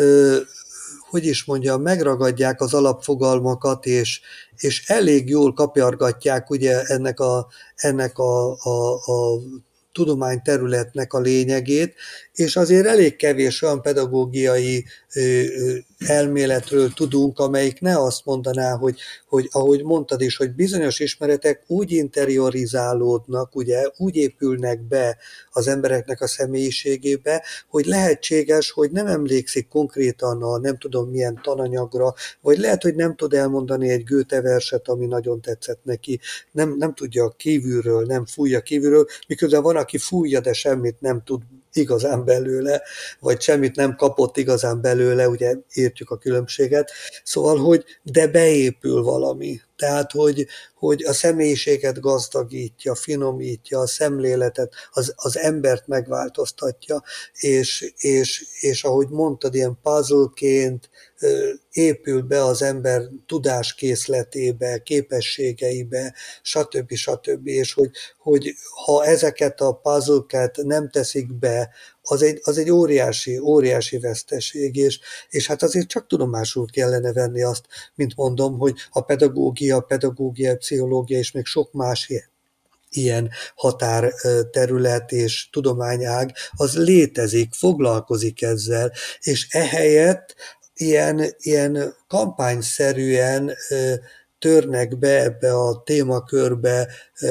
[SPEAKER 1] hogy is mondjam, megragadják az alapfogalmakat, és, és elég jól kapjargatják ugye ennek a, ennek a, a, a tudományterületnek a lényegét, és azért elég kevés olyan pedagógiai elméletről tudunk, amelyik ne azt mondaná, hogy, hogy ahogy mondtad is, hogy bizonyos ismeretek úgy interiorizálódnak, ugye, úgy épülnek be az embereknek a személyiségébe, hogy lehetséges, hogy nem emlékszik konkrétan a nem tudom milyen tananyagra, vagy lehet, hogy nem tud elmondani egy Goethe verset, ami nagyon tetszett neki, nem, nem tudja kívülről, nem fújja kívülről, miközben van, aki fújja, de semmit nem tud igazán belőle, vagy semmit nem kapott igazán belőle, ugye értjük a különbséget. Szóval, hogy de beépül valami. Tehát, hogy, hogy a személyiséget gazdagítja, finomítja, a szemléletet, az, az embert megváltoztatja, és, és, és ahogy mondtad, ilyen puzzleként épül be az ember tudáskészletébe, képességeibe, stb. stb. És hogy, hogy ha ezeket a puzzleket nem teszik be, az egy, az egy óriási, óriási veszteség, és, és hát azért csak tudomásul kellene venni azt, mint mondom, hogy a pedagógia, a pedagógia, pszichológia és még sok más ilyen határterület és tudományág, az létezik, foglalkozik ezzel, és ehelyett ilyen, ilyen kampányszerűen törnek be ebbe a témakörbe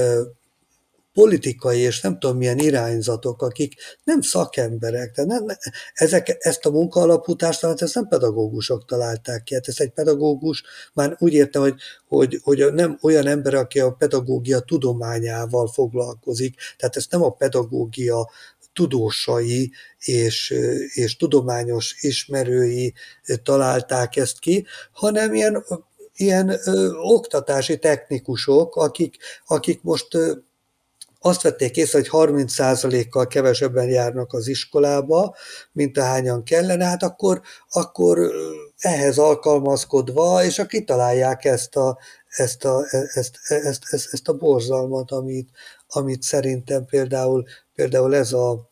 [SPEAKER 1] politikai és nem tudom milyen irányzatok, akik nem szakemberek, de nem, ezek, ezt a munkaalapú társadalmat, ezt nem pedagógusok találták ki, hát ez egy pedagógus, már úgy értem, hogy, hogy, hogy nem olyan ember, aki a pedagógia tudományával foglalkozik, tehát ezt nem a pedagógia tudósai és, és tudományos ismerői találták ezt ki, hanem ilyen, ilyen ö, oktatási technikusok, akik, akik most ö, azt vették észre, hogy harminc százalékkal kevesebben járnak az iskolába, mint ahányan kellene, hát akkor, akkor ehhez alkalmazkodva, és akkor kitalálják ezt a, ezt a, ezt, ezt, ezt, ezt a borzalmat, amit, amit szerintem például, például ez a,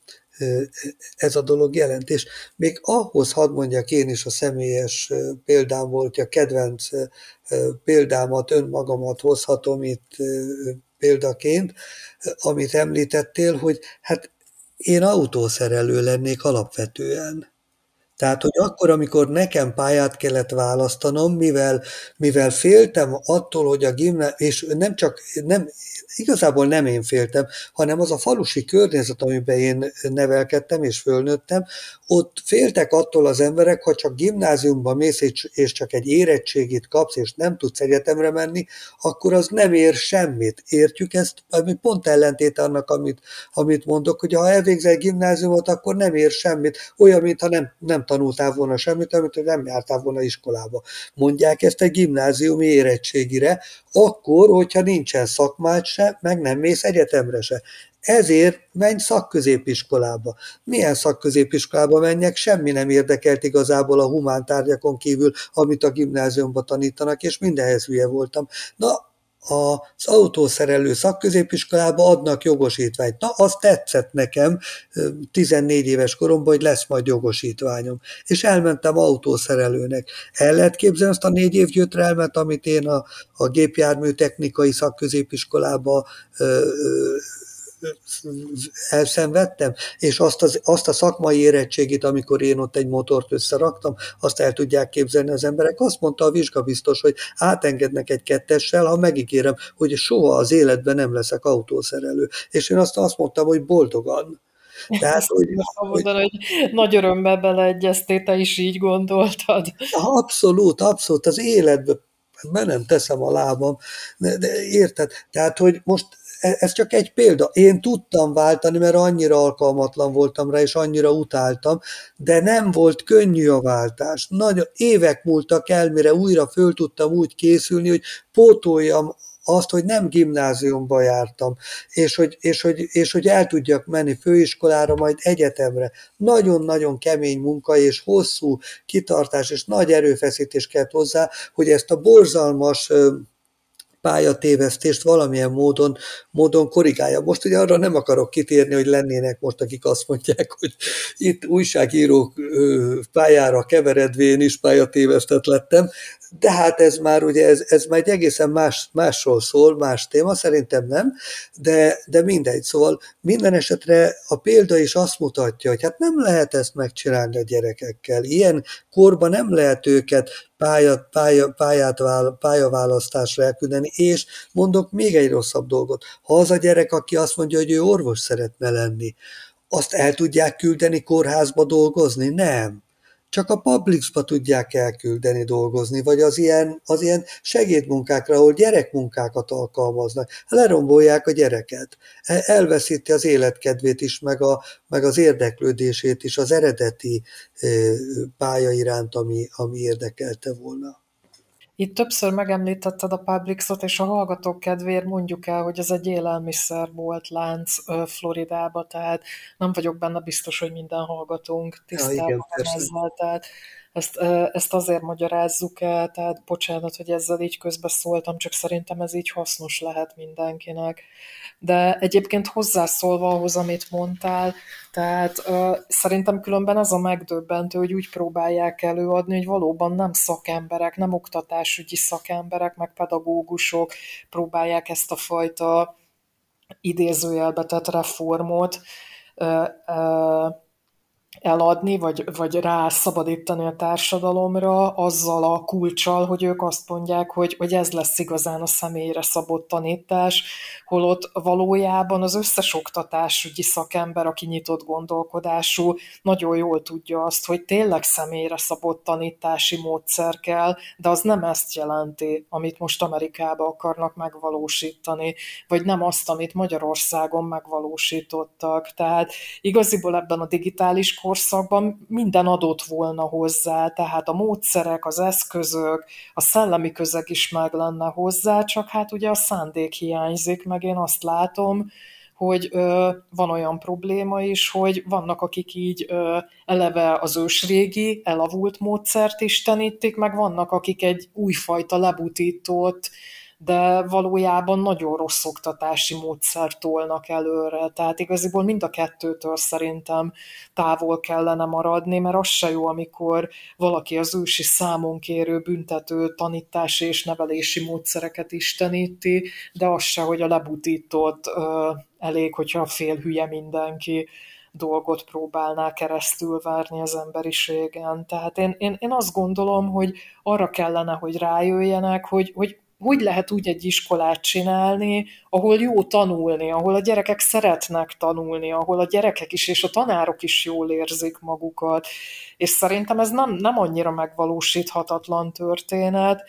[SPEAKER 1] ez a dolog jelent. És még ahhoz hadd mondjak én is a személyes példám volt, a kedvenc példámat, önmagamat hozhatom itt példaként, amit említettél, hogy hát én autószerelő lennék alapvetően. Tehát, hogy akkor, amikor nekem pályát kellett választanom, mivel, mivel féltem attól, hogy a gimnázium, és nem csak, nem, igazából nem én féltem, hanem az a falusi környezet, amiben én nevelkedtem és fölnőttem, ott féltek attól az emberek, ha csak gimnáziumba mész, és csak egy érettségit kapsz, és nem tudsz egyetemre menni, akkor az nem ér semmit. Értjük ezt? Ami pont ellentét annak, amit, amit mondok, hogy ha elvégzel gimnáziumot, akkor nem ér semmit. Olyan, mintha nem, nem tanultál volna semmit, amit hogy nem jártál volna iskolába. Mondják ezt egy gimnáziumi érettségire, akkor, hogyha nincsen szakmád se, meg nem mész egyetemre se. Ezért menj szakközépiskolába. Milyen szakközépiskolába menjek, semmi nem érdekelt igazából a humántárgyakon kívül, amit a gimnáziumban tanítanak, és mindenhez hülye voltam. Na, az autószerelő szakközépiskolába adnak jogosítványt. Na, az tetszett nekem tizennégy éves koromban, hogy lesz majd jogosítványom. És elmentem autószerelőnek. El lehet képzelni azt a négy év gyötrelmet, amit én a, a gépjármű technikai szakközépiskolába ö, ö, elszenvedtem, és azt, az, azt a szakmai érettségit, amikor én ott egy motort összeraktam, azt el tudják képzelni az emberek. Azt mondta a vizsgabiztos, hogy átengednek egy kettessel, ha megígérem, hogy soha az életben nem leszek autószerelő. És én azt, azt mondtam, hogy boldogan. Tehát,
[SPEAKER 2] Ezt
[SPEAKER 1] hogy,
[SPEAKER 2] akartam
[SPEAKER 1] hogy
[SPEAKER 2] mondani, hogy nagy örömmel beleegyeztél, te is így gondoltad.
[SPEAKER 1] abszolút, abszolút, az életbe be nem teszem a lábam, de, de érted? Tehát, hogy most e- ez csak egy példa. Én tudtam váltani, mert annyira alkalmatlan voltam rá, és annyira utáltam, de nem volt könnyű a váltás. Nagyon évek múltak el, mire újra föl tudtam úgy készülni, hogy pótoljam azt, hogy nem gimnáziumba jártam, és hogy, és, hogy, és hogy el tudjak menni főiskolára, majd egyetemre. Nagyon-nagyon kemény munka és hosszú kitartás és nagy erőfeszítés kellett hozzá, hogy ezt a borzalmas pályatévesztést valamilyen módon, módon korrigálja. Most ugye arra nem akarok kitérni, hogy lennének most, akik azt mondják, hogy itt újságírók pályára keveredvén is pályatévesztett lettem, de hát ez már ugye, ez, ez már egy egészen más, másról szól, más téma, szerintem nem, de, de mindegy. Szóval minden esetre a példa is azt mutatja, hogy hát nem lehet ezt megcsinálni a gyerekekkel. Ilyen korban nem lehet őket pályát, pálya, pályát, pályaválasztásra elküldeni, és mondok még egy rosszabb dolgot. Ha az a gyerek, aki azt mondja, hogy ő orvos szeretne lenni, azt el tudják küldeni kórházba dolgozni? Nem. Csak a Publixba tudják elküldeni dolgozni, vagy az ilyen, az ilyen segédmunkákra, ahol gyerekmunkákat alkalmaznak. Lerombolják a gyereket. Elveszíti az életkedvét is, meg, a, meg az érdeklődését is az eredeti pálya iránt, ami, ami érdekelte volna.
[SPEAKER 2] Itt többször megemlítetted a Publixot, és a hallgatók kedvéért mondjuk el, hogy ez egy élelmiszerbolt lánc Floridába, tehát nem vagyok benne biztos, hogy minden hallgatónk
[SPEAKER 1] Ja, igen,
[SPEAKER 2] tisztában van
[SPEAKER 1] persze.
[SPEAKER 2] ezzel, tehát ezt, ezt azért magyarázzuk el, tehát bocsánat, hogy ezzel így közbeszóltam, csak szerintem ez így hasznos lehet mindenkinek. De egyébként hozzászólva ahhoz, amit mondtál, tehát uh, szerintem különben az a megdöbbentő, hogy úgy próbálják előadni, hogy valóban nem szakemberek, nem oktatásügyi szakemberek, meg pedagógusok próbálják ezt a fajta idézőjelbe tett reformot uh, uh, eladni, vagy, vagy rászabadítani a társadalomra azzal a kulccsal, hogy ők azt mondják, hogy, hogy ez lesz igazán a személyre szabott tanítás, holott valójában az összes oktatásügyi szakember, aki nyitott gondolkodású, nagyon jól tudja azt, hogy tényleg személyre szabott tanítási módszer kell, de az nem ezt jelenti, amit most Amerikában akarnak megvalósítani, vagy nem azt, amit Magyarországon megvalósítottak. Tehát igaziból ebben a digitális korszakban minden adott volna hozzá, tehát a módszerek, az eszközök, a szellemi közeg is meg lenne hozzá, csak hát ugye a szándék hiányzik, meg én azt látom, hogy ö, van olyan probléma is, hogy vannak, akik így ö, eleve az ősrégi, elavult módszert istenítik, meg vannak, akik egy újfajta lebutított, de valójában nagyon rossz oktatási módszert tolnak előre. Tehát igaziból mind a kettőtől szerintem távol kellene maradni, mert az se jó, amikor valaki az ősi számonkérő büntető tanítási és nevelési módszereket isteníti, de az se, hogy a lebutított ö, elég, hogyha fél hülye mindenki dolgot próbálná keresztül várni az emberiségen. Tehát én, én, én azt gondolom, hogy arra kellene, hogy rájöjjenek, hogy, hogy hogy lehet úgy egy iskolát csinálni, ahol jó tanulni, ahol a gyerekek szeretnek tanulni, ahol a gyerekek is és a tanárok is jól érzik magukat. És szerintem ez nem, nem annyira megvalósíthatatlan történet,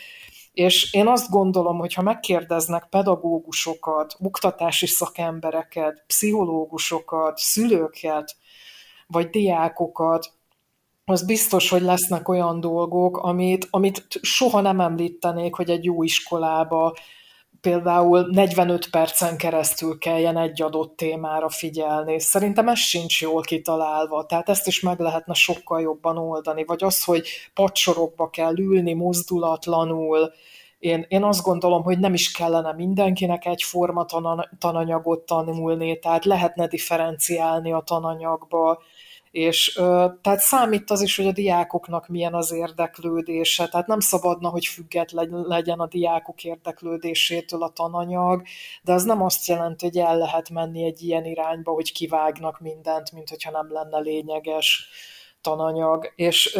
[SPEAKER 2] és én azt gondolom, hogy ha megkérdeznek pedagógusokat, oktatási szakembereket, pszichológusokat, szülőket, vagy diákokat, az biztos, hogy lesznek olyan dolgok, amit, amit soha nem említenék, hogy egy jó iskolába például negyvenöt percen keresztül kelljen egy adott témára figyelni. Szerintem ez sincs jól kitalálva, tehát ezt is meg lehetne sokkal jobban oldani. Vagy az, hogy padsorokba kell ülni mozdulatlanul. Én, én azt gondolom, hogy nem is kellene mindenkinek egyforma tanan- tananyagot tanulni, tehát lehetne differenciálni a tananyagba, És tehát számít az is, hogy a diákoknak milyen az érdeklődése, tehát nem szabadna, hogy független legyen a diákok érdeklődésétől a tananyag, de az nem azt jelenti, hogy el lehet menni egy ilyen irányba, hogy kivágnak mindent, mint hogyha nem lenne lényeges tananyag. És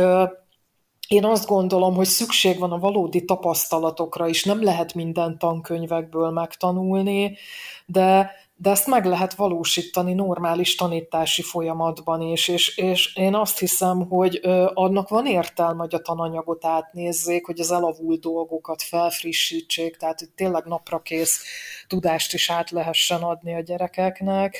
[SPEAKER 2] én azt gondolom, hogy szükség van a valódi tapasztalatokra is, nem lehet minden tankönyvekből megtanulni, de, de ezt meg lehet valósítani normális tanítási folyamatban is, és, és én azt hiszem, hogy ö, annak van értelme, hogy a tananyagot átnézzék, hogy az elavult dolgokat felfrissítsék, tehát hogy tényleg naprakész tudást is át lehessen adni a gyerekeknek,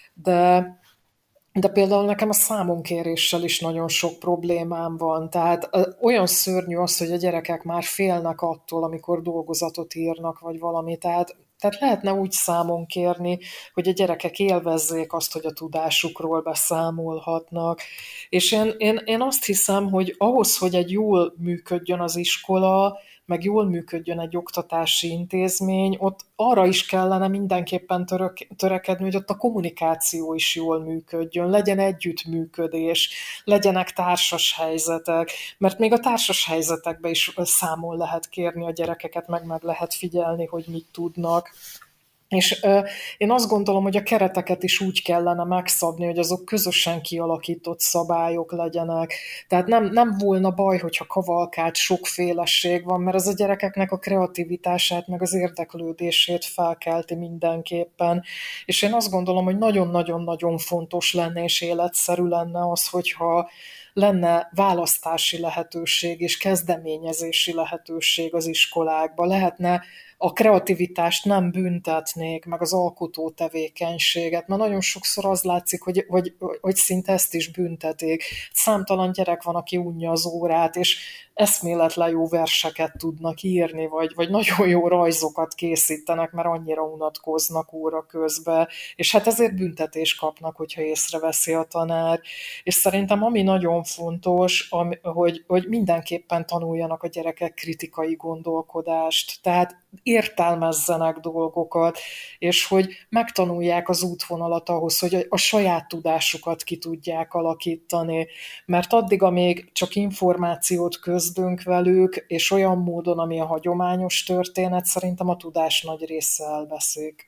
[SPEAKER 2] de de például nekem a számonkéréssel is nagyon sok problémám van. Tehát olyan szörnyű az, hogy a gyerekek már félnek attól, amikor dolgozatot írnak, vagy valami. Tehát, tehát lehetne úgy számon kérni, hogy a gyerekek élvezzék azt, hogy a tudásukról beszámolhatnak. És én, én, én azt hiszem, hogy ahhoz, hogy egy jól működjön az iskola, meg jól működjön egy oktatási intézmény, ott arra is kellene mindenképpen török, törekedni, hogy ott a kommunikáció is jól működjön, legyen együttműködés, legyenek társas helyzetek, mert még a társas helyzetekben is számon lehet kérni a gyerekeket, meg meg lehet figyelni, hogy mit tudnak. És ö, én azt gondolom, hogy a kereteket is úgy kellene megszabni, hogy azok közösen kialakított szabályok legyenek. Tehát nem, nem volna baj, hogyha kavalkált sokféleség van, mert ez a gyerekeknek a kreativitását, meg az érdeklődését felkelti mindenképpen. És én azt gondolom, hogy nagyon-nagyon-nagyon fontos lenne és életszerű lenne az, hogyha lenne választási lehetőség és kezdeményezési lehetőség az iskolákban. Lehetne a kreativitást nem büntetnék, meg az alkotó tevékenységet, mert nagyon sokszor az látszik, hogy, hogy, hogy szinte ezt is büntetik. Számtalan gyerek van, aki unja az órát, és eszméletlen jó verseket tudnak írni, vagy, vagy nagyon jó rajzokat készítenek, mert annyira unatkoznak óra közben, és hát ezért büntetést kapnak, hogyha észreveszi a tanár. És szerintem ami nagyon fontos, ami, hogy, hogy mindenképpen tanuljanak a gyerekek kritikai gondolkodást, tehát értelmezzenek dolgokat, és hogy megtanulják az útvonalat ahhoz, hogy a, a saját tudásukat ki tudják alakítani, mert addig, amíg csak információt közdünk velük, és olyan módon, ami a hagyományos történet, szerintem a tudás nagy része elveszik.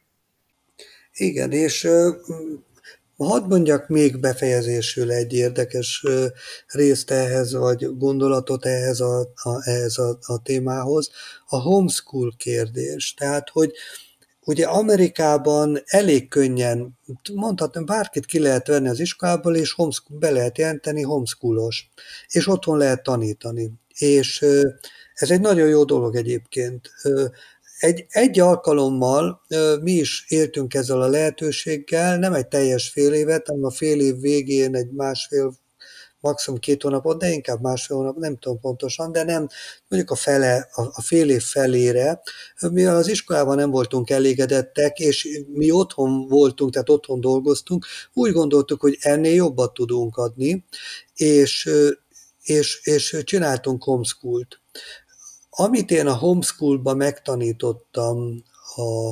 [SPEAKER 1] Igen, és hadd mondjak még befejezésül egy érdekes részt ehhez, vagy gondolatot ehhez a, a, ehhez a, a témához, a homeschool kérdés. Tehát, hogy ugye Amerikában elég könnyen, mondhatnám, bárkit ki lehet venni az iskolából, és homeschool, be lehet jelenteni homeschoolos, és otthon lehet tanítani. És ez egy nagyon jó dolog egyébként. Egy, egy alkalommal mi is éltünk ezzel a lehetőséggel, nem egy teljes fél évet, hanem a fél év végén egy másfél, maximum két hónapot, de inkább másfél hónap, nem tudom pontosan, de nem, mondjuk a fele, a, a fél év felére, mivel az iskolában nem voltunk elégedettek, és mi otthon voltunk, tehát otthon dolgoztunk, úgy gondoltuk, hogy ennél jobbat tudunk adni, és, és, és csináltunk homeschoolt. Amit én a homeschoolba megtanítottam a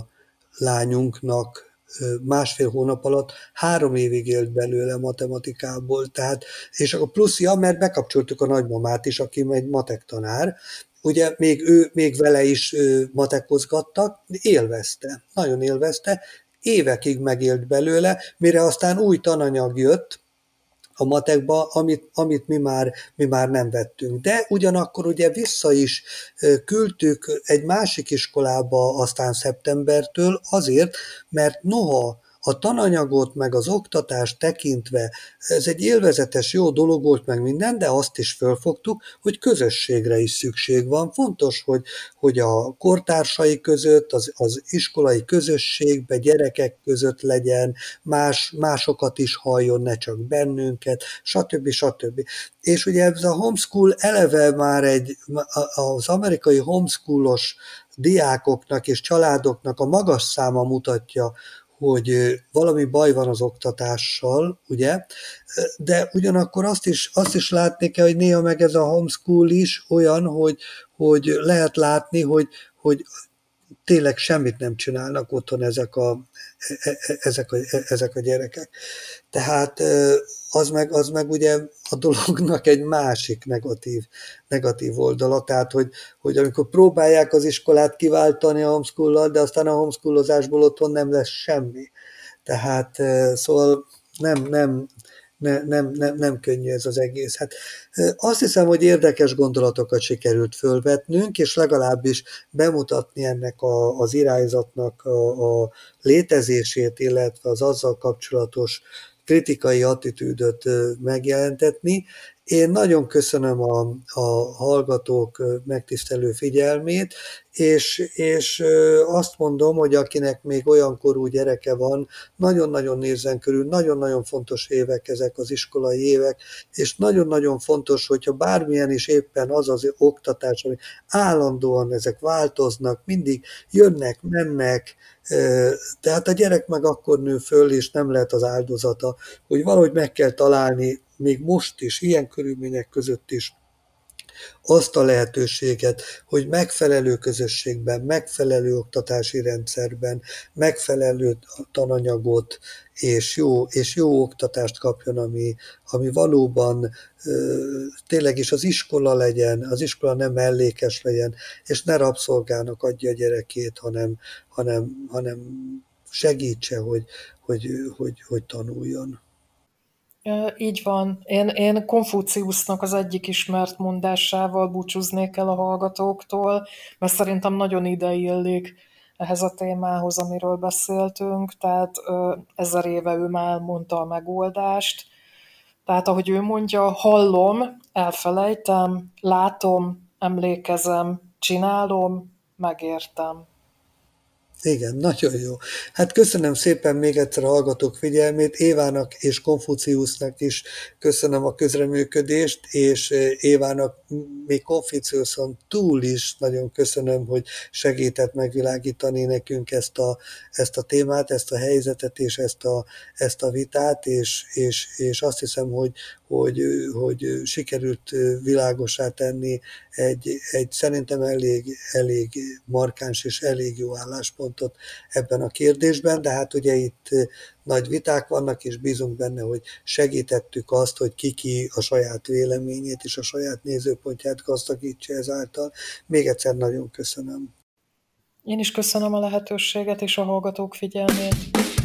[SPEAKER 1] lányunknak másfél hónap alatt, három évig élt belőle matematikából, tehát, és akkor plusz, ja, mert bekapcsoltuk a nagymamát is, aki egy matek tanár, ugye még ő, még vele is matekozgattak, élvezte, nagyon élvezte, évekig megélt belőle, mire aztán új tananyag jött, a matekba, amit, amit mi, már, mi már nem vettünk. De ugyanakkor ugye vissza is küldtük egy másik iskolába aztán szeptembertől azért, mert noha a tananyagot meg az oktatást tekintve ez egy élvezetes, jó dolog volt meg minden, de azt is fölfogtuk, hogy közösségre is szükség van. Fontos, hogy, hogy a kortársai között, az, az iskolai közösségbe, gyerekek között legyen, más, másokat is halljon, ne csak bennünket, stb. stb. És ugye ez a homeschool eleve már egy, az amerikai homeshoolos diákoknak és családoknak a magas száma mutatja, hogy valami baj van az oktatással, ugye, de ugyanakkor azt is, azt is látni kell, hogy néha meg ez a homeschool is olyan, hogy, hogy lehet látni, hogy, hogy tényleg semmit nem csinálnak otthon ezek a, e- e- ezek a, ezek a gyerekek. Tehát az meg, az meg ugye a dolognak egy másik negatív, negatív oldala, tehát hogy, hogy amikor próbálják az iskolát kiváltani a homeschool-lal, de aztán a homeschoolozásból otthon nem lesz semmi. Tehát szóval nem, nem, ne, nem, nem, nem könnyű ez az egész. Hát azt hiszem, hogy érdekes gondolatokat sikerült fölvetnünk, és legalábbis bemutatni ennek a, az irányzatnak a, a létezését, illetve az azzal kapcsolatos kritikai attitűdöt megjelentetni. Én nagyon köszönöm a, a hallgatók megtisztelő figyelmét, és, és azt mondom, hogy akinek még olyan korú gyereke van, nagyon-nagyon nézzen körül, nagyon-nagyon fontos évek ezek az iskolai évek, és nagyon-nagyon fontos, hogyha bármilyen is éppen az az oktatás, ami állandóan ezek változnak, mindig jönnek, mennek, tehát a gyerek meg akkor nő föl, és nem lehet az áldozata, hogy valahogy meg kell találni, még most is, ilyen körülmények között is azt a lehetőséget, hogy megfelelő közösségben, megfelelő oktatási rendszerben, megfelelő tananyagot és jó, és jó oktatást kapjon, ami, ami valóban tényleg is az iskola legyen, az iskola nem mellékes legyen, és ne rabszolgának adja a gyerekét, hanem, hanem, hanem segítse, hogy, hogy, hogy, hogy tanuljon.
[SPEAKER 2] Így van. Én, én Konfuciusznak az egyik ismert mondásával búcsúznék el a hallgatóktól, mert szerintem nagyon ideillik ehhez a témához, amiről beszéltünk. Tehát ezer éve ő már mondta a megoldást. Tehát ahogy ő mondja, hallom, elfelejtem, látom, emlékezem, csinálom, megértem.
[SPEAKER 1] Igen, nagyon jó. Hát köszönöm szépen még egyszer a hallgatók figyelmét, Évának és Konfuciusznak is köszönöm a közreműködést, és Évának még Konfuciuszon túl is nagyon köszönöm, hogy segített megvilágítani nekünk ezt a, ezt a témát, ezt a helyzetet és ezt a, ezt a vitát, és, és, és azt hiszem, hogy, hogy, hogy sikerült világossá tenni egy, egy szerintem elég, elég markáns és elég jó álláspontot ebben a kérdésben, de hát ugye itt nagy viták vannak, és bízunk benne, hogy segítettük azt, hogy ki-ki a saját véleményét és a saját nézőpontját gazdagítsa ezáltal. Még egyszer nagyon köszönöm.
[SPEAKER 2] Én is köszönöm a lehetőséget és a hallgatók figyelmét.